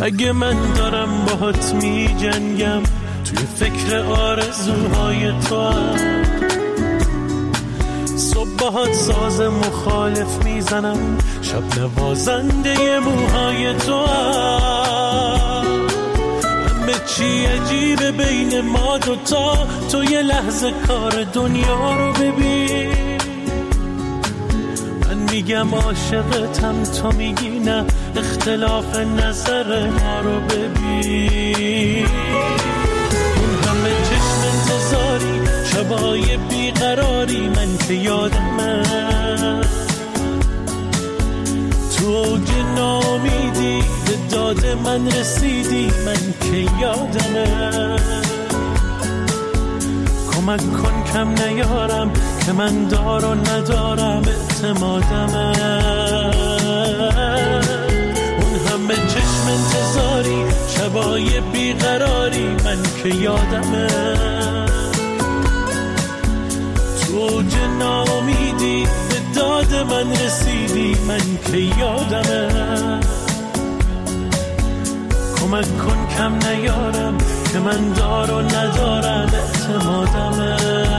اگه من دارم باهات می جنگم توی فکر آرزوهای تو هم، صبح باهات ساز مخالف میزنم، شب نوازنده موهای تو هم. همه چی عجیبه بین ما دوتا، تو یه لحظه کار دنیا رو ببین. میگم عاشقتم، تو میگی نه، اختلاف نظر ما رو ببین. اون همه چشم انتظاری، شبای بیقراری، من که یادمه تو اوج ناامیدی به داد من رسیدی، من که یادمه. کمک کن کم نیارم که من دار و ندارم اعتمادمه. اون همه چشم انتظاری، شبای بیقراری، من که یادمه تو اوج ناامیدی به داد من رسیدی، من که یادمه. کمک کن کم نیارم که من دار و ندارم اعتمادمه.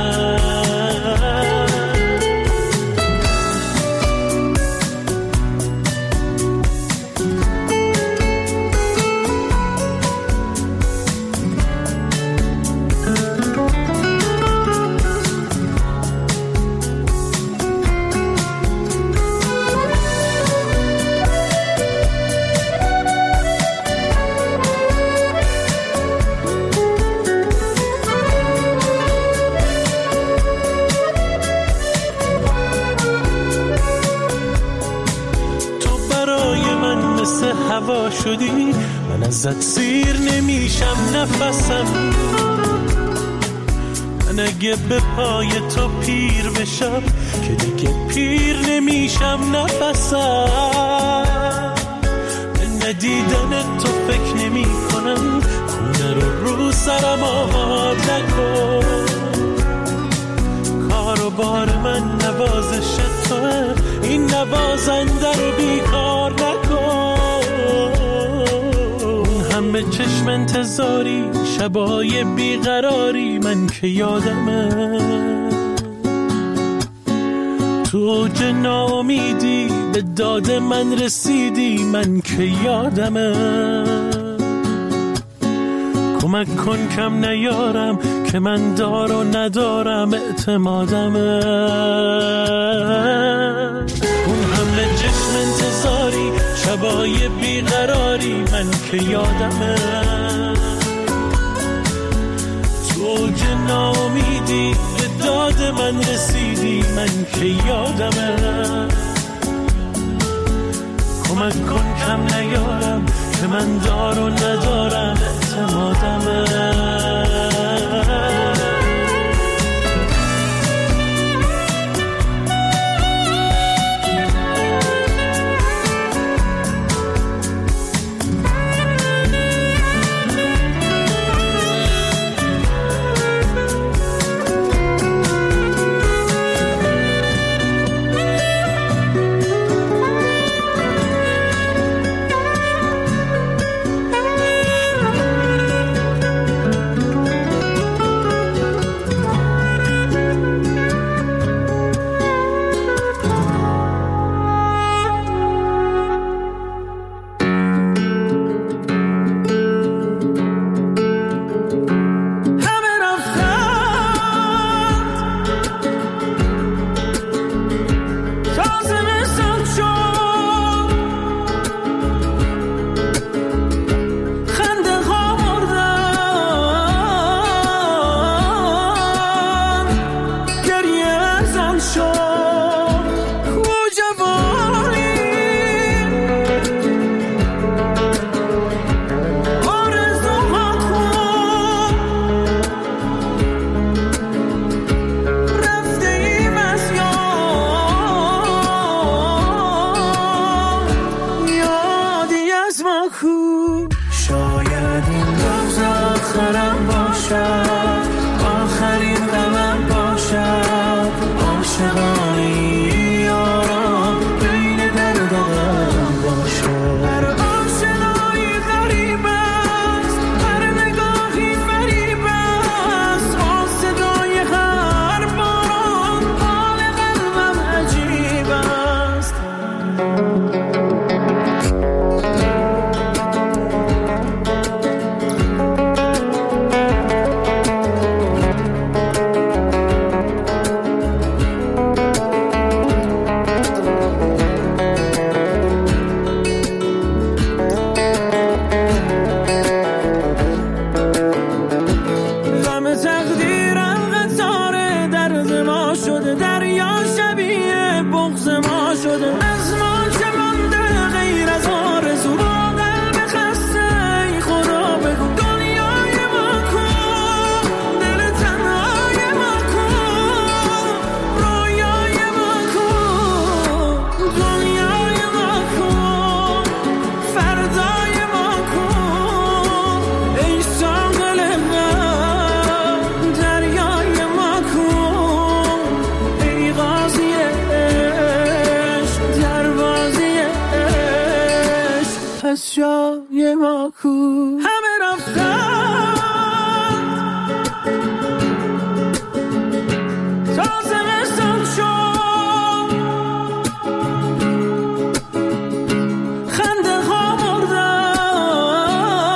هوا شدی، من ازت سیر نمیشم نفسم. من اگه به پای تو پیر بشم که دیگه پیر نمیشم نفسم. من ندیدن تو فکر نمی کنم، خونه رو سرم آب نکن. کار و بار من نوازش توه، این نوازنده رو بیکار نکن. همه چشم انتظاری، شبای بیقراری، من که یادمه تو اوج ناامیدی به داد من رسیدی، من که یادمه. کمک کن کم نیارم که من دار و ندارم اعتمادمه. اون همه چشم انتظاری، شبای بیقراری، من که یادمه تو اوج ناامیدی به داد من رسیدی، من که یادمه. کمک کن کم نیارم که من دار و ندارم اعتمادمه. یارم بین در دلم باشه. هر آشنایی غریب ما شده، دریا شبیه بغض ما شده. از ما چه مونده غیر از آرزو، با قلب خسته ای خدا بگو دنیای ما کن، دل تنهای ما کن، رویای ما کن، دنیای ما کن، فردای ما کن، ای ساحل غم دریای ما کن، ای قاضی عشق دروازی عشق پس جای ما کن. همه رفتن تا زمستان شد، خنده ها مردن،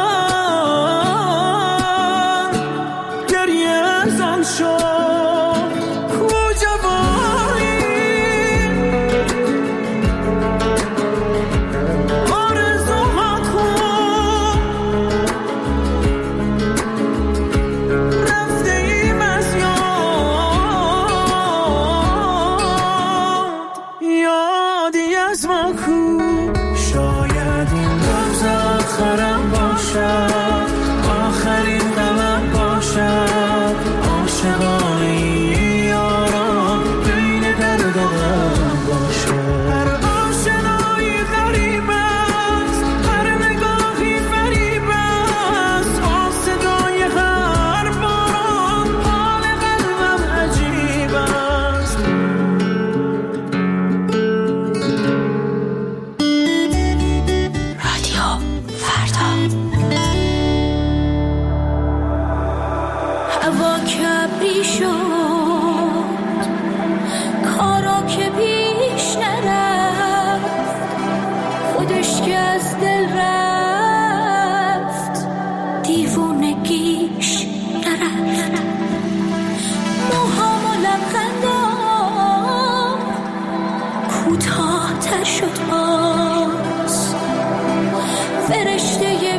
گریه ازان شد، کوجوانی آرزوها کن، رفته ایم از یادی از ما کن. شاید این روز آخرم باشد، آخرین غمم باشد، عاشقانه یاران بین در دلم باشد. هر آشنایی غریب است، هر نگاهی فریب است، با صدای هر باران حال قلبم عجیب است. رادیو فردا. هوا کبری شد، کارا که پیش نرفت، خودش که از دل رفت، دیوونگیش نرفت. موهام و لبخندام کوتاه‌تر شد باز، فرشته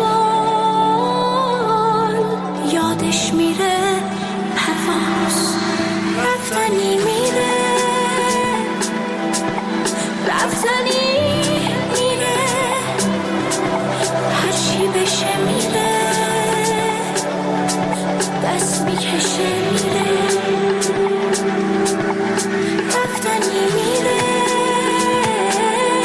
بیبال یادش میره پرواز. رفتنی میره، رفتنی میره، هرچی بشه میره، دست میکشه میره. رفتنی میره،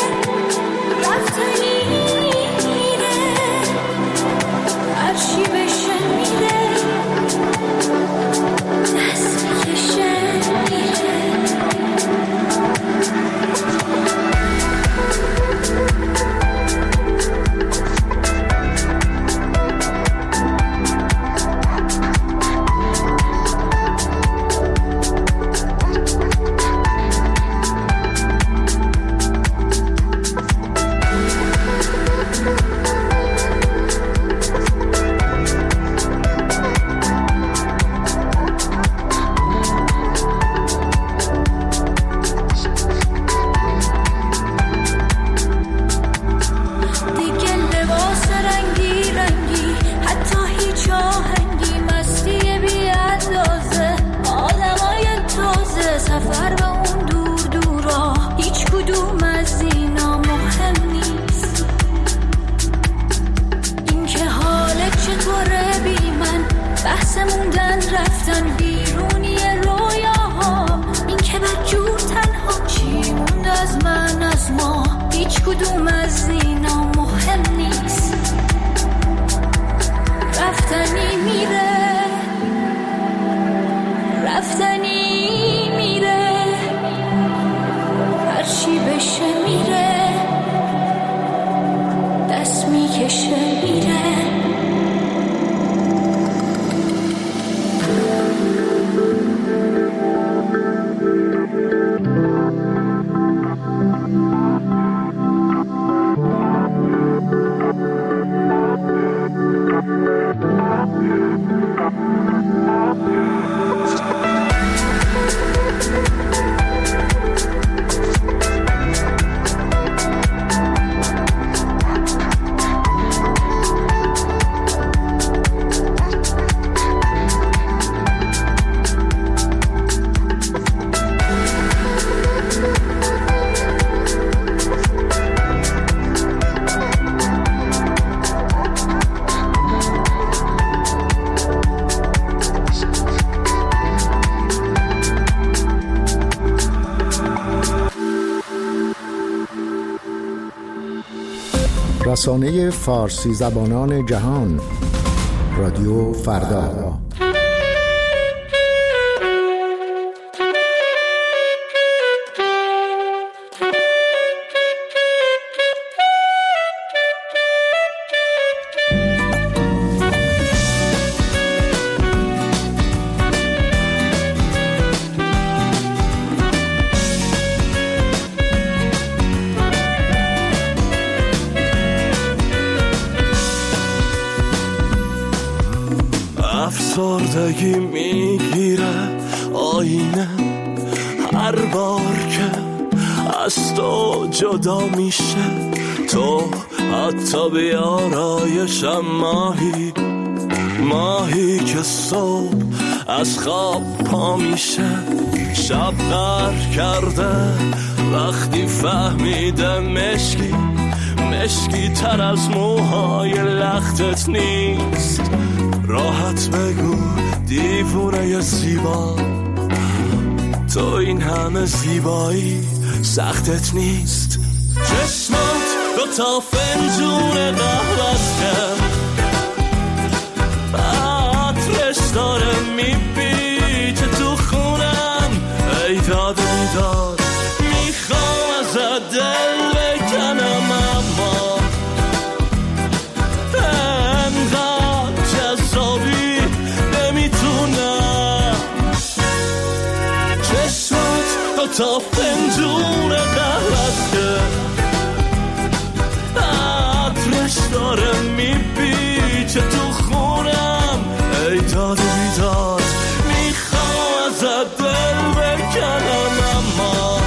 رسانه فارسی زبانان جهان، رادیو فردا. افسردگی میگیره آینه هر بار که از تو جدا میشه، تو حتی بیارایشم ماهی که صبح از خواب پا میشه، شب غرق کرده وقتی فهمیده مشکی تر از موهای لختت نیست. راحت بگو دیوونه زیبا، تو این همه زیبایی سختت نیست. چشمات دوتا فنجون قهوه‌ست که عطرش داره میپیچه تو خونم، ای داد بیداد میخوام ازت دل بکنم، اما انقدر جذابی نمیتونم. چشمات دوتا فنجون قهوه‌ست که عطرش داره میپیچه تو خونم، ای داد بیداد میخوام ازت دل بکنم، اما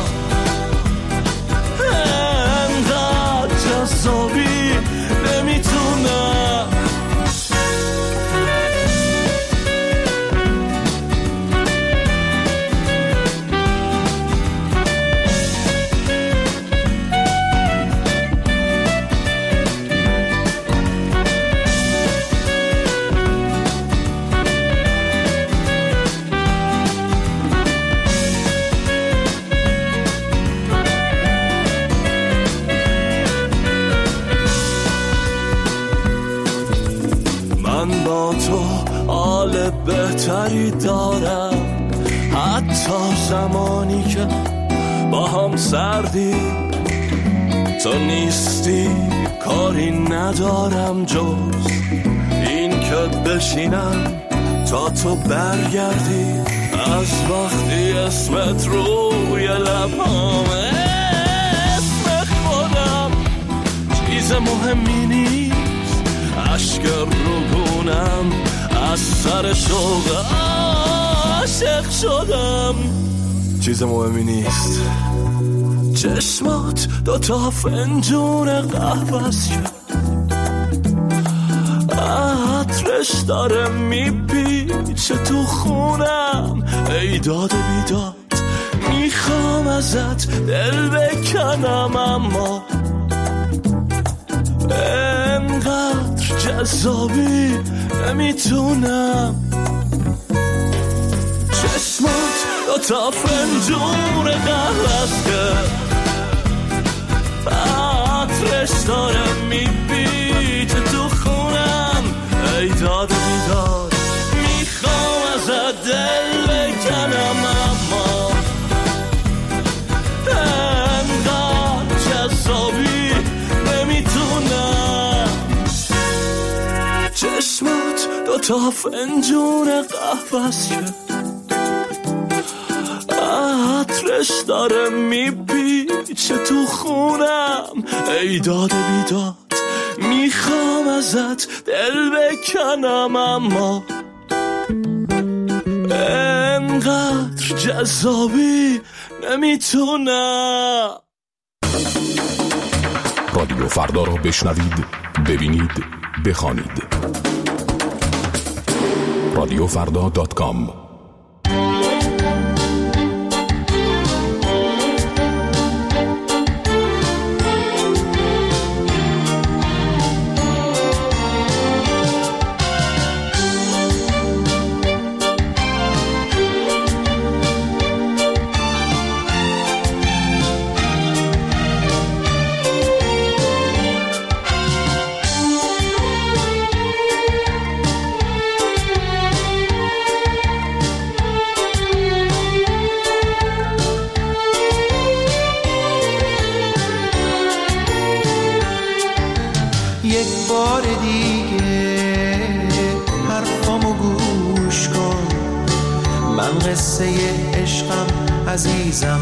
انقدر جذابی نمیتونم. من با تو حال بهتری دارم، حتی زمانی که با هم سردی، تو نیستی کاری ندارم جز این که بشینم تا تو برگردی. از وقتی اسمت روی لبامه، اسم خودم چیز مهمی نیست، اشک روگونم از سر شوق عاشق شدم، چیز مهمی نیست. چشمات دوتا فنجون قهوه‌ست که عطرش داره میپیچه تو خونم، ای داد بیداد میخوام ازت دل بکنم، اما انقدر جذابی نمیتونم. چشمات دوتا فنجون قهوه‌ست که عطرش داره میپیچه تو خونم، ای داد بیداد میخوام ازت دل بکنم، اما انقدر جذابی نمیتونم. چشمات دوتا فنجون قهوه‌ست که عطرش داره میپیچه تو خونم، ای داد بیداد میخوام ازت دل بکنم، اما انقدر جذابی نمیتونم. رادیو فردا رو بشنوید، ببینید، بخوانید. radiofrda.com عشقم عزیزم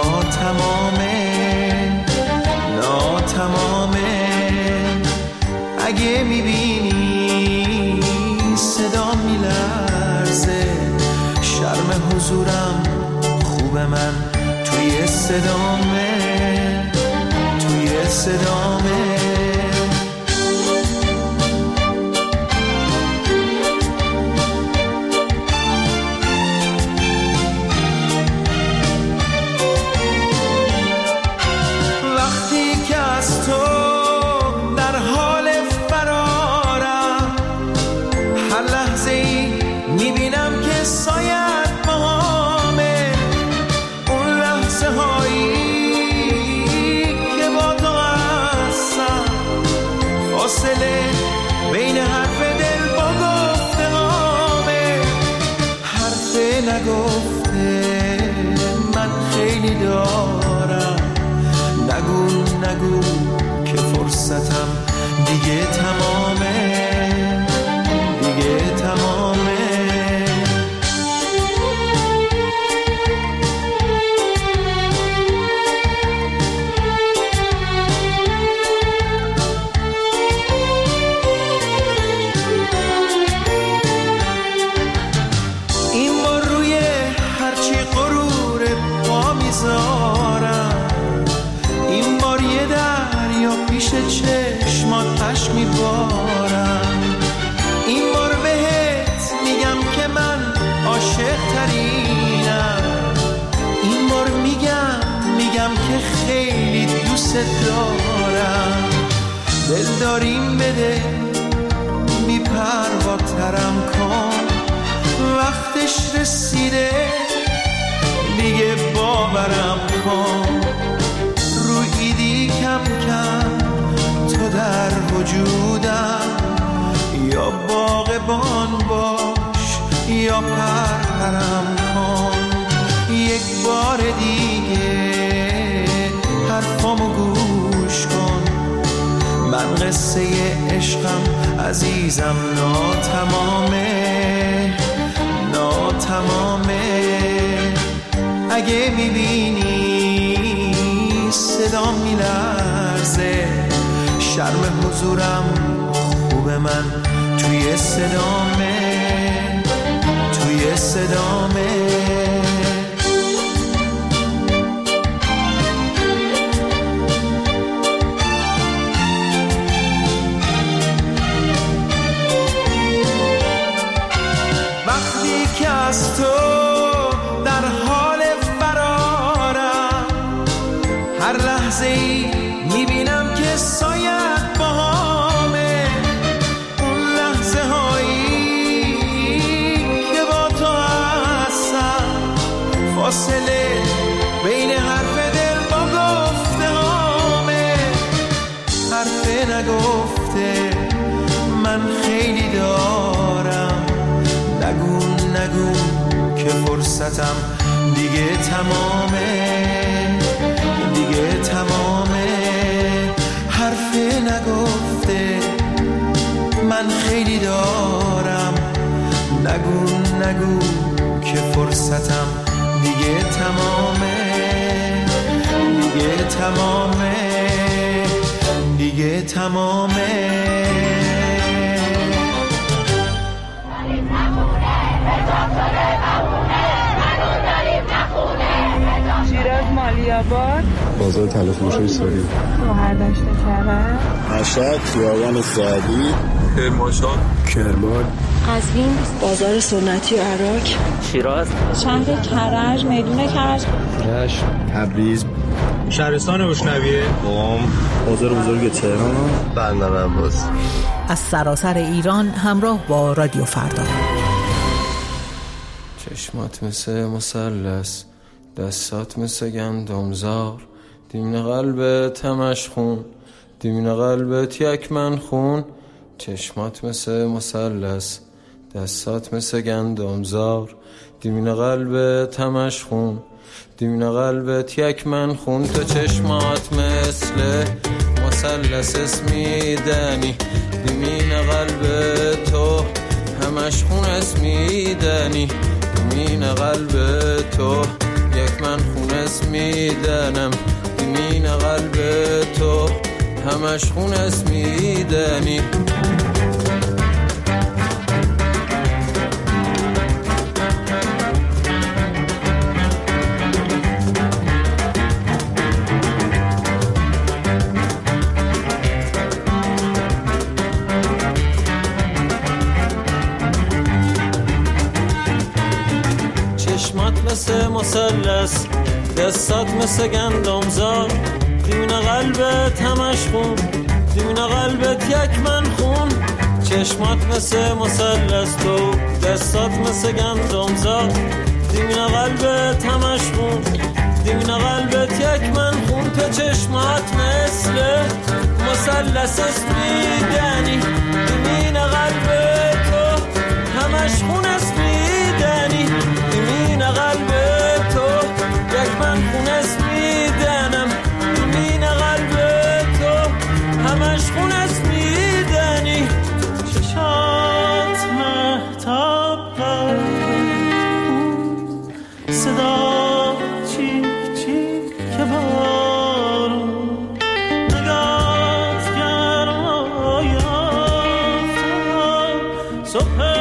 ناتمامه اگه میبینی صدا میلرزه شرم حضورم خوبه من توی صدامه بین حرف دل با گفته هامه حرف نگفته من خیلی دارم نگو که فرصتم دیگه تمامه این بار یه دریا پیش چشمات میبارم این بار بهت میگم که من عاشق ترینم این بار میگم که خیلی دوست دارم دل داریم بده بی پروا ترم کن وقتش رسیده دیگه باورم کن رو ایدی کم کم تو در وجودم یا باغبان باش یا پرپرم کن یک بار دیگه حرفامو گوش کن من قصه عشقم عزیزم ناتمامه اگه میبینی صدا میلرزه شرم حضورم خوبه من توی صدامه وقتی که از تو در حال فرارم هر لحظه ای میبینم که سایت باهامه اون لحظه هایی که با تو هستم فاصله بین حرف دل با گفته هامه حرف نگفته من خیلی دارم نگو که فرصتم دیگه تمامه حرف نگفته من خیلی دارم نگو که فرصتم دیگه تمامه شیراز مالیاباد بازار تلفروشی ساری شهرداشت کرد مشهد خیابان سعدی کرمان قزوین بازار سنتی و عراق شیراز شهر کرج میدون کرج رشت تبریز شهرستان بشنویه قم بازار بزرگ تهران بندر عباس از سراسر ایران همراه با رادیو فردا. چشمات مثل مثلث دستات مثل گندمزار دیمن قلبت همش خون دیمن قلبت یک من خون چشمات مثل مثلث دستات مثل گندمزار دیمن قلبت همش خون دیمن قلبت یک من خون تو چشمات مثل مثلث اسمیدنی دیمن قلبت تو همش خون اسمیدنی دیمین قلب تو یک من خونس میدنم دیمین قلب تو همش خونس میدنی مثل مثلث دستات مثل گندمزار دیمین قلبت همش خون دیمین قلبت یک من خون چشمات مثل مثلث تو دستات مثل گندمزار دیمین قلبت همش خون دیمین قلبت یک من خون تو چشمات مثل مثلث است میدنی دیمین قلبت تو همش خون است میدنی دیمین قلب تو یک من خون است میدنم دیمین قلب تو همش خون است میدنی چشات مهتاب صدا چیک چیک که بارون نگات گرمای آفتاب صبح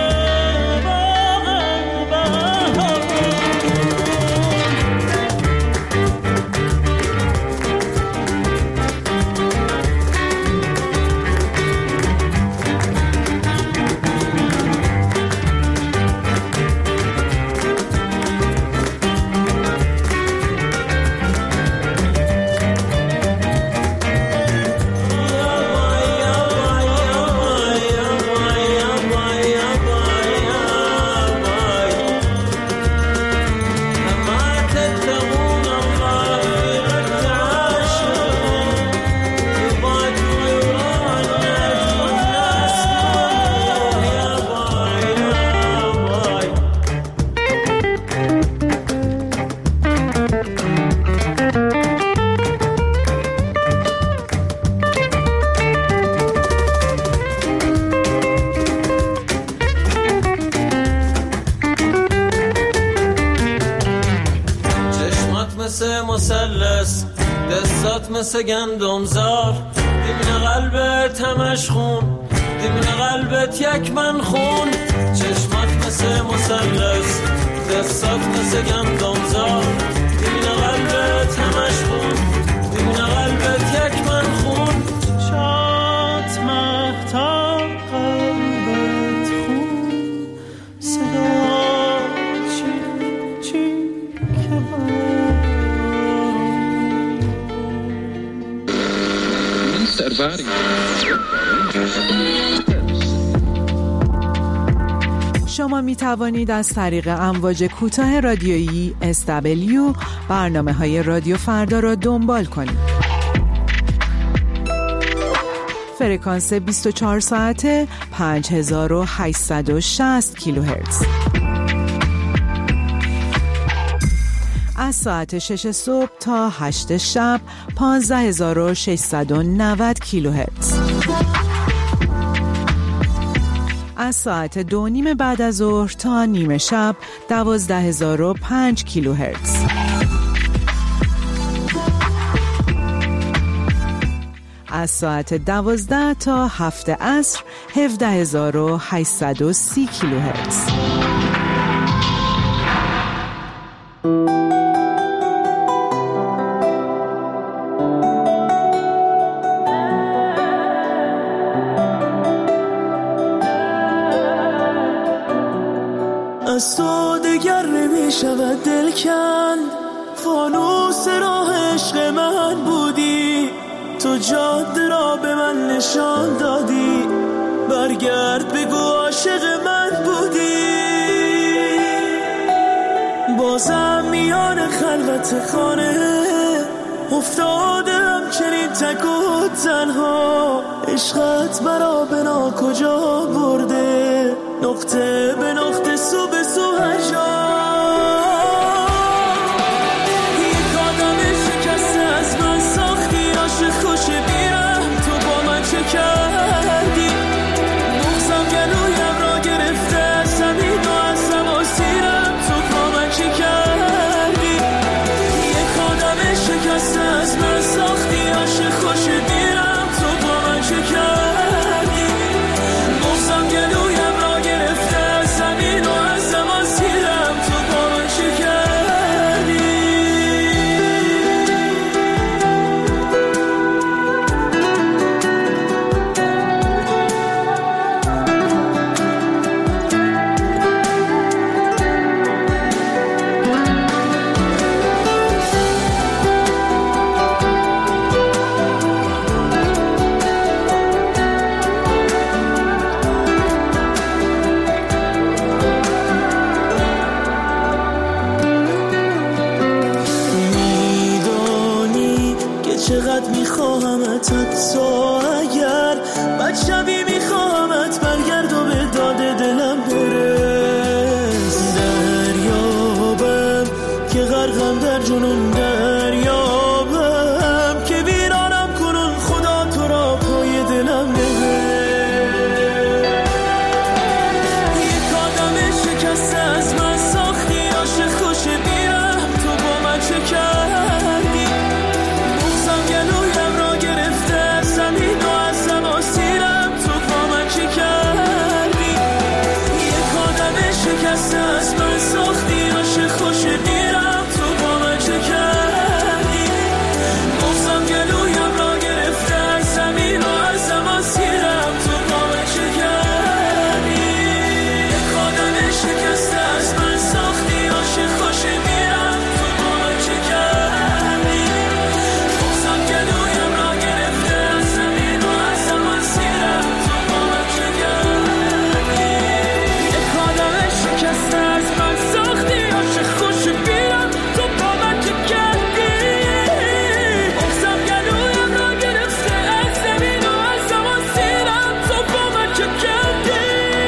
مثلث دستات مثل گندمزار دیمین قلبت همش خون دیمین قلبت یک من خون چشمات مثل مثلث دستات مثل گندمزار دیمین قلبت همش خون دیمین قلبت یک من خون چشمات مهتاب قلبت خون صدا چیک چیک که شما می توانید از طریق امواج کوتاه رادیویی SW برنامه‌های رادیو فردا را دنبال کنید. فرکانس 24 ساعته 5860 کیلوهرتز. از ساعت 6 صبح تا 8 شب 15690 کیلوهرتز. از ساعت 2:30 بعد از ظهر تا نیمه شب 12005 کیلوهرتز. از ساعت 12 تا 7 عصر 17830 کیلوهرتز. از تو دگر نمی شود دل کند فانوس راه عشق من بودی تو جاده را به من نشان دادی برگرد بگو عاشق من بودی بازم میان خلوت خانه افتادم چنین تک و تنها عشقت مرا به ناکجا برده نقطه به نقطه سو به سو هر جا یک آدم شکسته از من ساختی عاشق خوش بیرم تو با من چه کردی بغزم گلویم را گرفته از زمین و از سما سیرم تو فقط میخواهمت حتی اگر بچه‌بی میخواهمت برگرد و به داد دلم برس. دریابم که غرقم در جنون، دریابم که ویرانم کنون، خدا تو را پای دلم نبر. یک آدم شکسته از من ساختی، عاشق خوش بیرم تو با من چه کردی؟ بغضم گلویم را گرفته از زمین و از زماسیرم تو با من چه کردی؟ یک آدم شکسته از من ساختی، عاشق خوش بیرم تو با من چه کردی؟ بغضم گلویم را گرفته از زمین و از زماسیرم تو با من چه کردی؟ یک آدم شکسته از من ساختی، عاشق خوش بیرم تو با من چه کردی؟ بغضم گلویم را گرفته از زمین و از زماسیرم تو با من چه کردی؟ یک آدم شکسته از من ساختی، عاشق خوش بیرم تو با من چه کردی؟ بغضم گلویم را گرفته از زمین و از زماسیرم تو با من چه کردی؟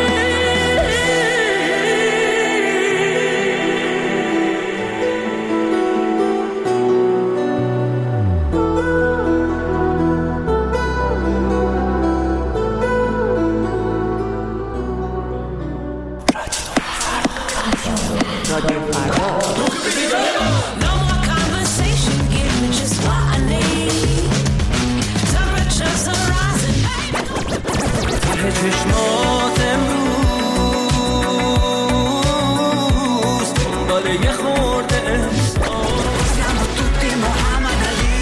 No more conversation, give me just what I need. Temperatures are rising. ته چشمات امروز داره یه خورده Siamo tutti Muhammad Ali.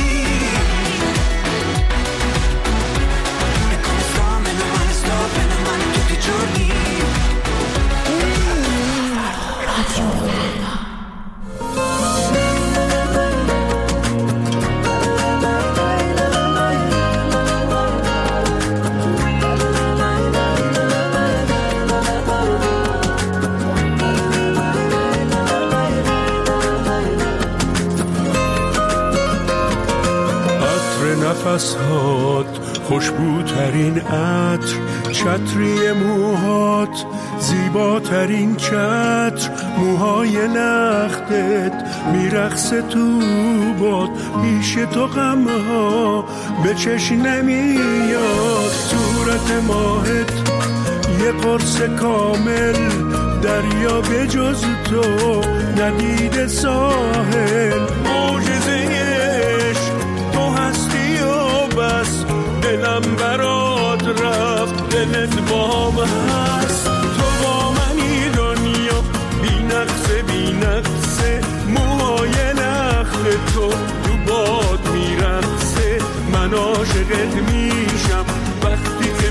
E come sto, meno male tutti i giorni. نفس‌هات خوشبوترین عطر، چتری موهات زیباترین چتر، موهای لختت میرقصه تو باد، پیش تو غمها به چشم نمیاد، صورت ماهت یه قرص کامل، دریا به جز تو ندیده ساحل، معجزه عشق تو هستی و بس، دلم برات رفت دلت با من هست، تو با منی دنیا بی نقصه، موهای لخت تو باد میرقصه، من عاشقت میشم وقتی که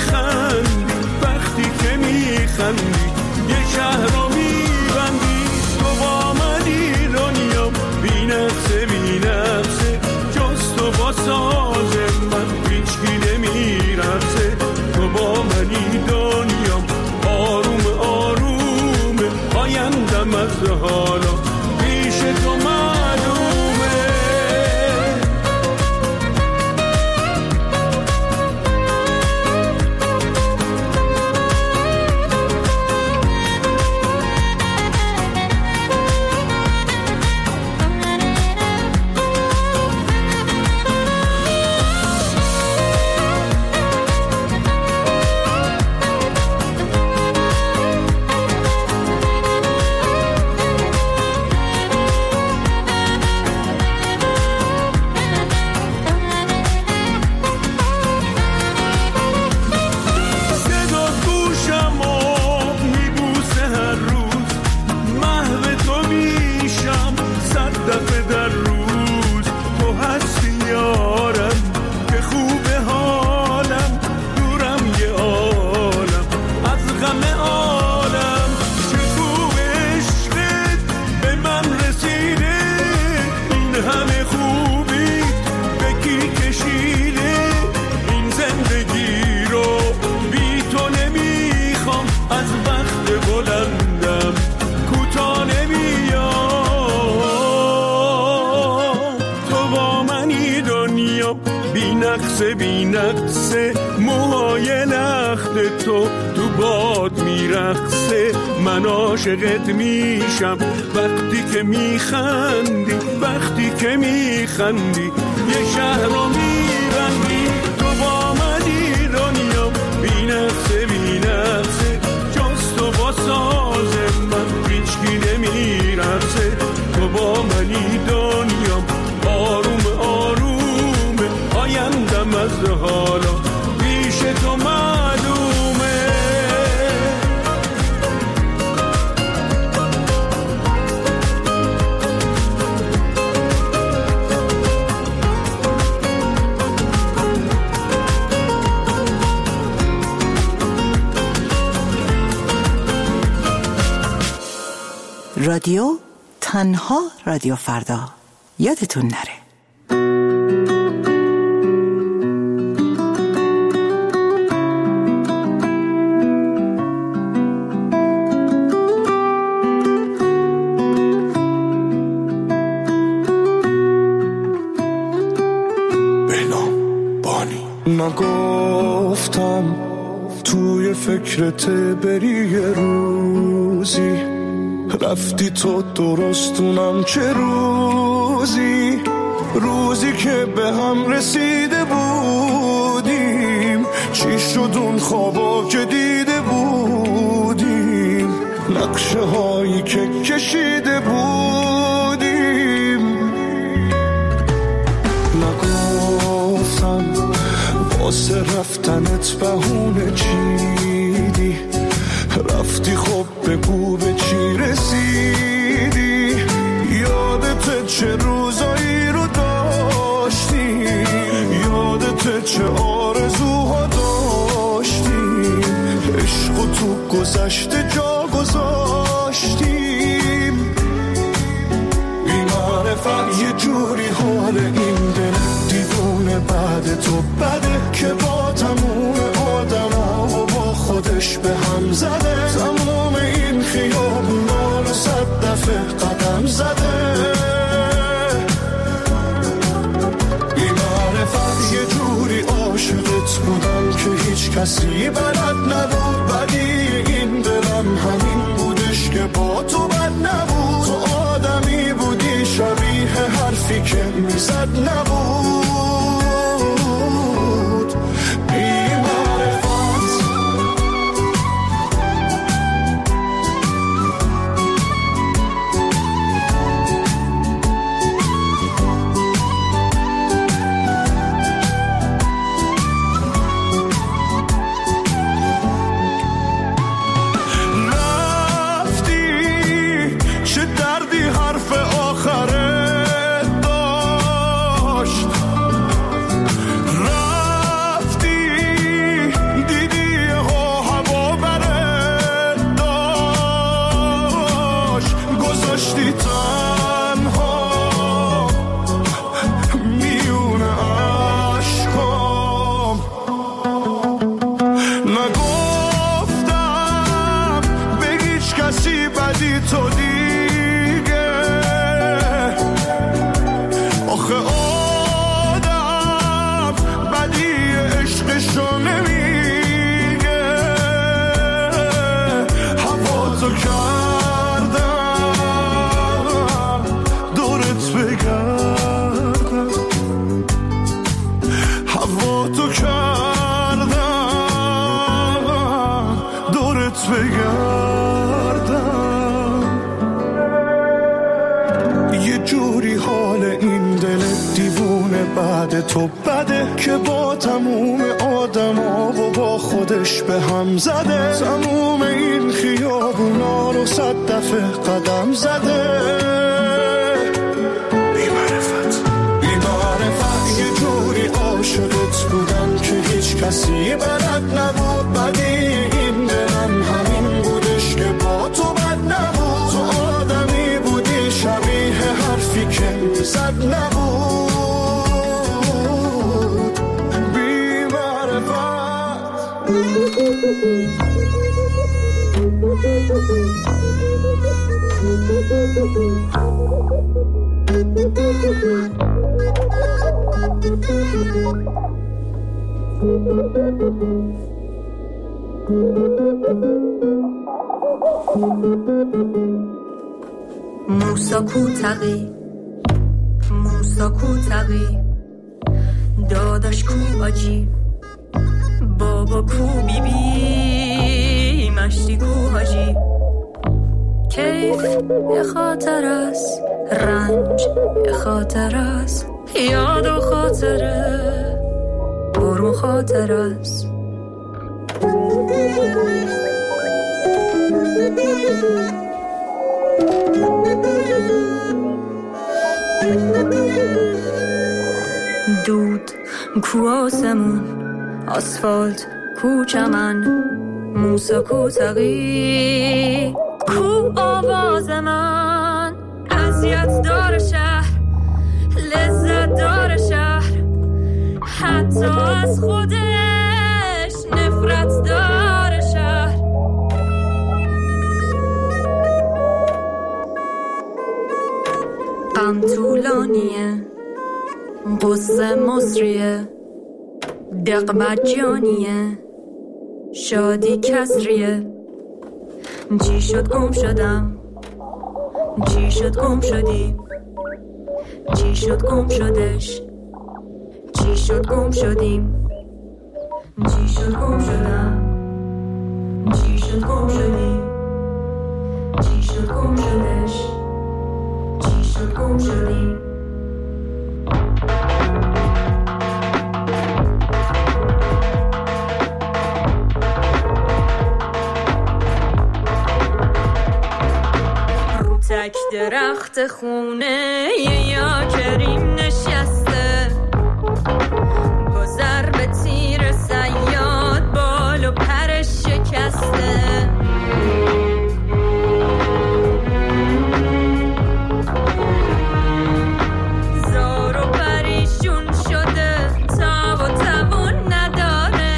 میخندی یه شهر رو میبندی، تو با منی دنیا بی نقصه، جز تو با ساز من هیچکی نمیرقصه، تو با منی دنیا آروم آیندم از حالا پیش تو معلومه. بی نقصه موهای لخت تو باد میرقصه. من عاشقت میشم وقتی که میخندی یه شهر رو میبندی تو با من ایرانیم. بی نقصه جز تو با ساز من هیچکی نمیرقصه. تو با من ایرانیم آرومه آیندم از حالا پیش تو معلومه. رادیو تنها رادیو فردا، یادتون نره. نگفتم توی فکرت بری یه روزی، رفتی تو درستونم چه روزی که به هم رسیده بودیم، چی شد اون خوابا که دیده بودیم، نقشه هایی که کشیده بودیم. نگفتم واسه رفتنت بهونه چیدی، رفتی خب بگو به چی رسیدی، یادت چه روزایی رو داشتیم، یادت چه آرزوها داشتیم، عشق تو گذشته جا گذاشتیم. بی معرفت یه جوری حال این دل دیوونه بعد تو بده که با تموم آدم ها و با خودش به هم زده، تموم این خیابونا رو 100 دفعه قدم زده. بی معرفت یه جوری عاشقت بودم که هیچ کسی بلد نبود، ولی این دلم همین بودش که با تو بد نبود، تو آدمی بودی شبیه حرفی که میزد نبود. تو بده که با تموم آدم ها و با خودش به هم زده، تموم این خیابونا رو 100 دفعه قدم زده. بی معرفت یه جوری عاشقت بودم که هیچ کسی بلد نبود، ولی این دلم همین بودش که با تو بد نبود، تو آدمی بودی شبیه حرفی که زد نبود. موسا کوتقی داداش کو آجی بابا کو بیبی مشتی کو حاجی کیف یه خاطر است رنج یه خاطر است یاد و خاطره برو خاطر است دود کو آسمون آسفالت کو چمن موسا کوتقی کو آواز من اذیت دار شهر لذت دار شهر حتی از خودش نفرت دار شهر غم طولانیه قصه مصریه دق مجانیه شادی کسریه چی شد گم شدم چی شد گم شدی چی شد گم شدش چی شد گم شدیم چی شد گم شدم چی شد گم شدی چی شد گم شدش چی شد گم شدیم تک درخت خونه یا کریم نشسته گذر به تیر صیاد بال و پرش شکسته زار و پریشون شده تاب و توان نداره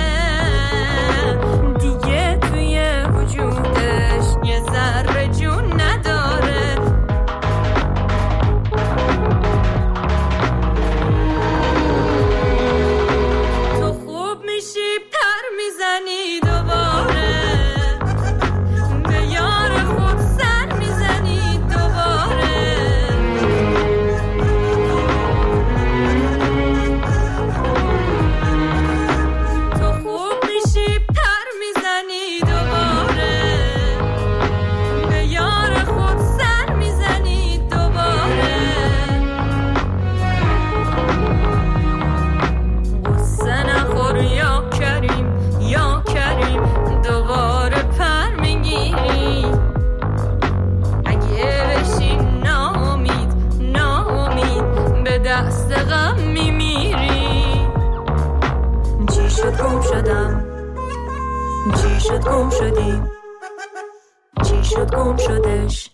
دیگه توی وجودش یه ذره جون نداره چی شد گم شدی چی شد گم شدش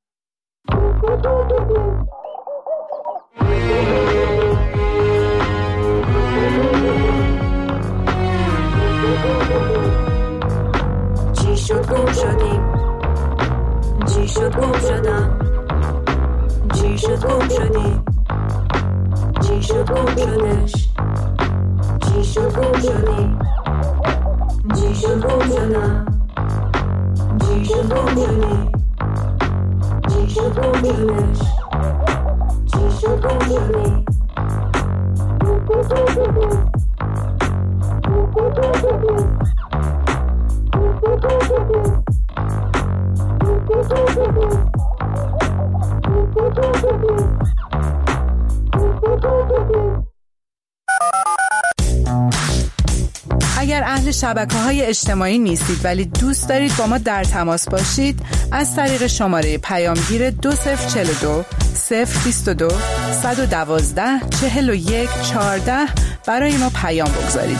چی شد گم شدیم چی شد گم شدم چی شد گم شدی چی شد گم شدش چی شد گم شدی چی شد گم شدم چی شد گم شدی چی شد گم شدش چی شد گم شدی اگر اهل شبکه‌های اجتماعی نیستید ولی دوست دارید با ما در تماس باشید، از طریق شماره پیامگیر 2042 022 112 41 14 برای ما پیام بگذارید.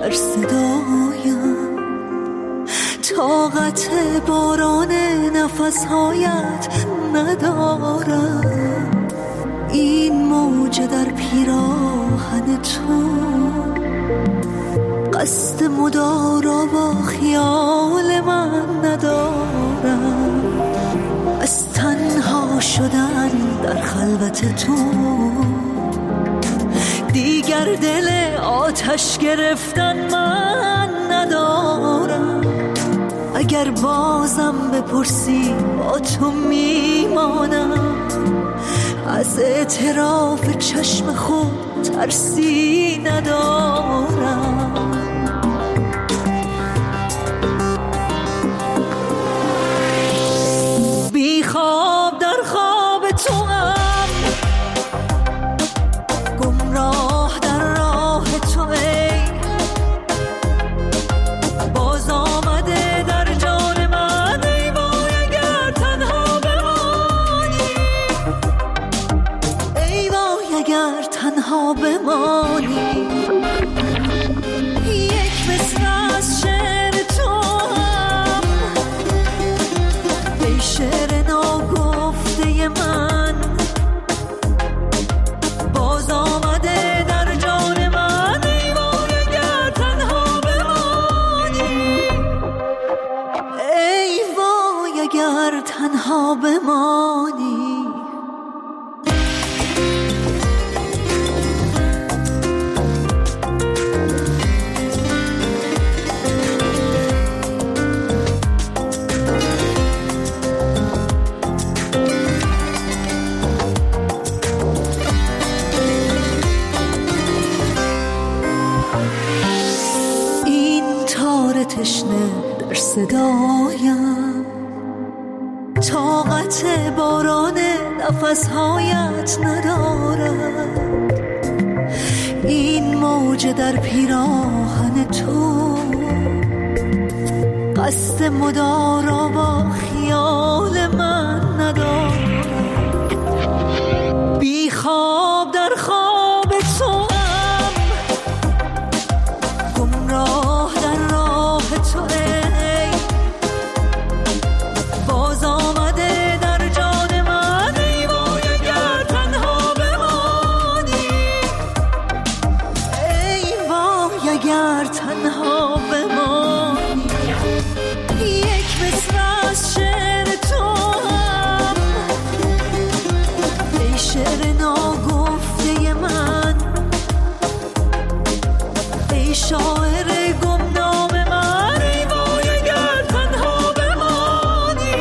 در صدایم، طاقت باران نفسهایت ندارم. این موج در پیراهن تو، قصد مدارا با خیال من ندارم. از تنها شدن در خلوت تو دیگر دل آتش گرفتن من ندارم. اگر بازم بپرسی با تو میمانم، از اعتراف چشم خود ترسی ندارم. بی خواب در خواب تو هم، گمراه در راه تو ای، باز آمده در جان من. ای وای اگر تنها بمانی، ای وای اگر تنها بمانی. یک مصرع از شعر تو هم، ای شعر ناگفته من، باز آمده در جان من. ای وای اگر تنها بمانی، ای وای اگر تنها بمانی. تشنه در صدایم، طاقت باران نفسهایت ندارد. این موج در پیراهن تو، قصد مدارا با خیال من ندارد. بی خواب در خواب تو هم، گمراه در راه تو ای، باز آمده در جان من. ای وای اگر تنها بمانی، ای وای اگر تنها بمانی. یک مصرع از شعر تو هم، ای شعر ناگفته من، ای شاعر گمنام من. ای وای اگر تنها بمانی،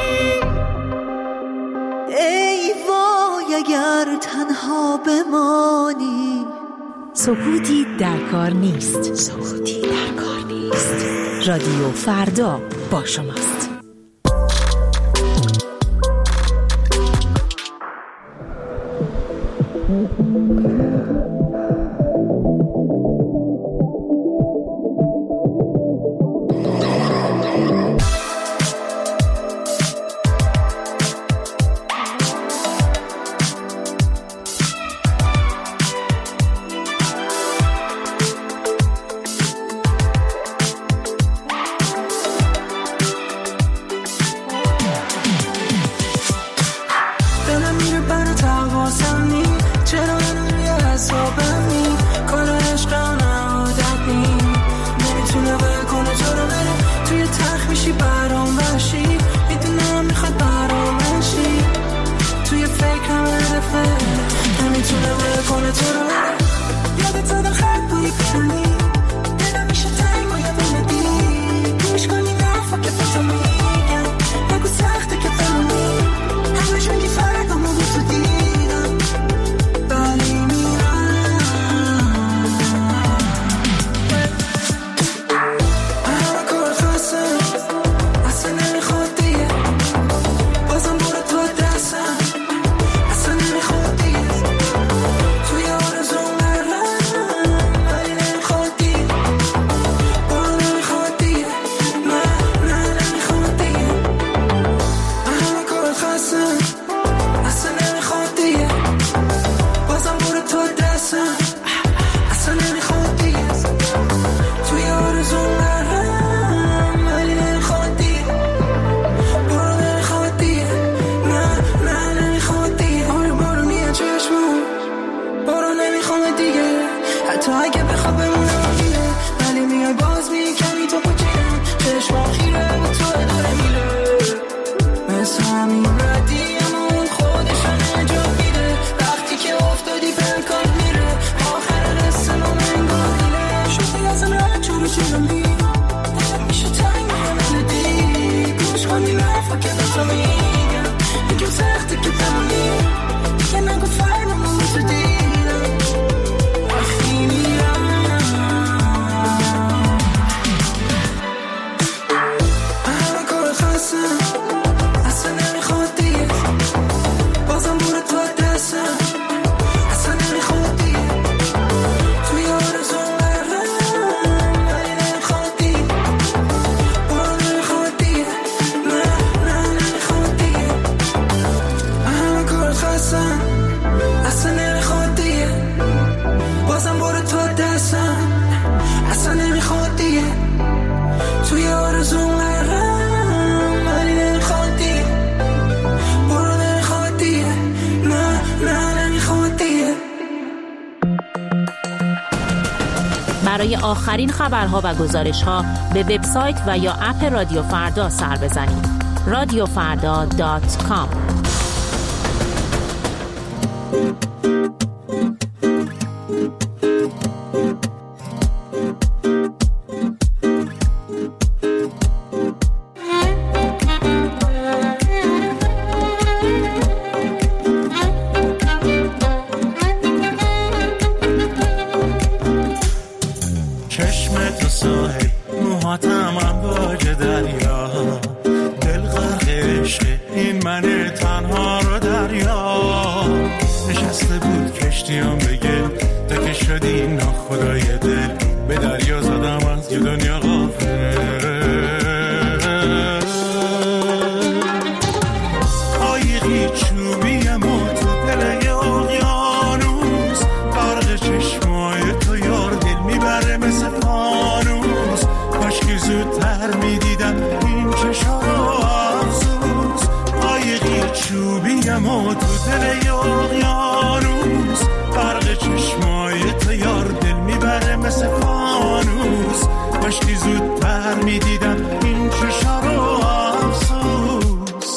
ای وای اگر تنها بمانی. سکوتی در کار نیست. سکوتی در کار نیست. رادیو فردا با شماست. دلم میره برات حواسم نی، چرا نمیاد حتی اگه بخواب بمونم میره، ولی میای باز میای کمی تو پوچینم، چشم خیره به تو داره میره، مثل همین ردی اما اون خودشانه جا میده، وقتی که افتادی پنکار میره، آخر قصه ما منگار میره، شدی ازم رد چورو چورو میره، میشه تنگ ملودی، گوش کنی لفا که بسا میگم، یکم سخته که تمامی که نگو فرنمون تو دیدم، وقتی میرم همه کار خستم، اصلا نمیخواد دیگه، بازم بوره تو دستم، اصلا نمیخواد دیگه، توی آرزون برم ولی نمیخواد دیگه، برو نمیخواد دیگه، نه نمیخواد دیگه، همه کار خستم، اصلا نمیخواد دیگه، بازم برو تو دستم، اصلا نمیخواد دیگه، توی آرزون برم ولی نمیخواد دیگه، برو نمیخواد دیگه، نه نمیخواد دیگه. برای آخرین خبرها و گزارش‌ها به وبسایت و یا اپ رادیو فردا سر بزنید. radiofarda.com. چشم تو ساحل، موهاتم امواج دریا، دل غرق عشق این من تنها رو دریا، نشسته بود کشتیم به گل، تا که شدی ناخدای دل، به دریا زدم از یه دنیا غافل، قایقی چوبیم و تو دل یه اقیانوس، برق چشمای تو یار دل میبره مثل فانوس، کاشکی زودتر میدیدم این چشا رو افسوس، قایقی چوبیم و تو دل یه اقیانوس، برق چشمای تو یار دل میبره مثل فانوس، کاشکی زودتر میدیدم این چشا رو افسوس.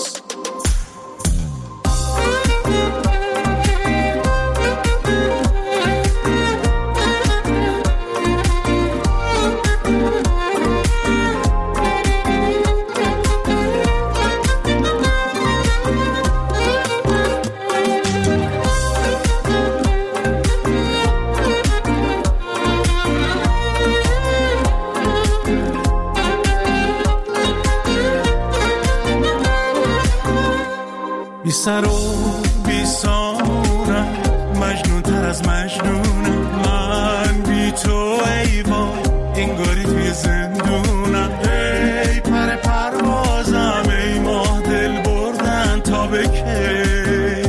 بی سر و بی سامونم، مجنون تر از مجنونم، من بی تو ای وای انگاری توی زندونم، ای پر پروازم ای ماه دل بردن تا به کی،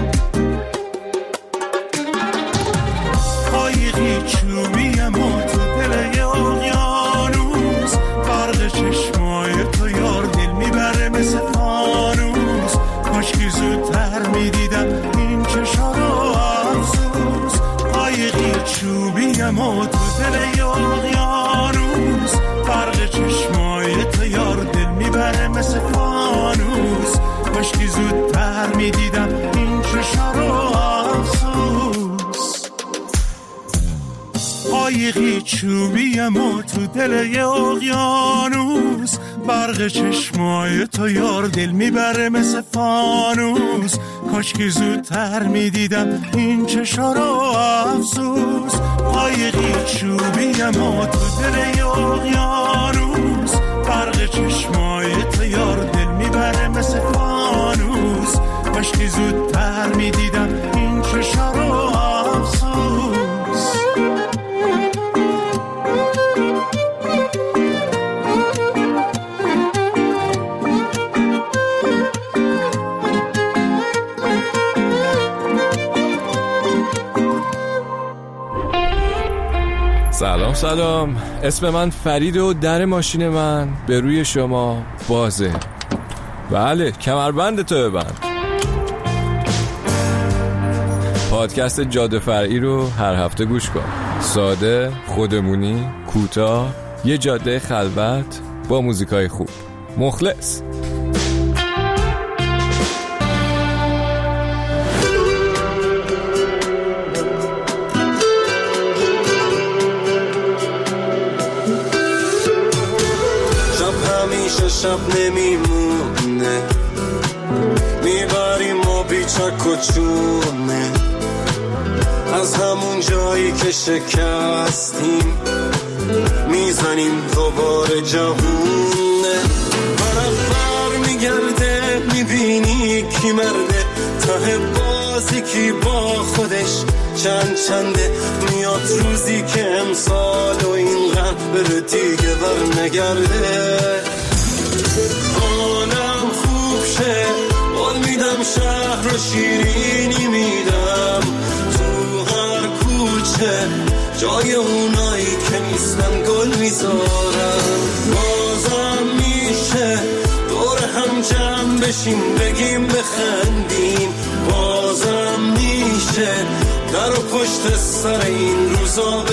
قایقی چوبیم و تو دل یه اقیانوس، برق چشمای تو یار دل میبره مثل فانوس، کاشکی زودتر میدیدم این چشا رو افسوس، قایقی چوبیم و تو دل یه اقیانوس، برق چشمای تو یار دل میبره مثل فانوس، کاشکی زودتر میدیدم این چشا رو افسوس، قایقی چوبیم و تو دل یه اقیانوس، برق چشمای تو یار دل میبره مثل فانوس، کاشکی زودتر میدیدم این چشا رو افسوس، قایقی چوبیم و تو دل یه اقیانوس، برق چشمای تو یار دل میبره مثل فانوس، کاشکی زودتر میدیدم این چشا رو افسوس. سلام، اسم من فرید و در ماشین من به روی شما بازه. بله، کمربند تو ببند. پادکست جاده فرعی رو هر هفته گوش کن. ساده، خودمونی، کوتاه، یه جاده خلوت با موزیکای خوب. مخلص. شب نمیمونه، میبریم و بیچک و چونه، از همون جایی که شکستیم میزنیم دوباره جهونه. برابر میگرده میبینی کی مرده، ته بازی کی با خودش چنده. میاد روزی که امسال و این غم بره دیگه بر نگرده. حالم خوب شه، قول میدم شهر رو شیرینی میدم، تو هر کوچه جای اونایی که نیستن گل میذارم. بازم میشه دور هم جمع بشیم بگیم بخندیم، بازم میشه در و پشت سر این روزا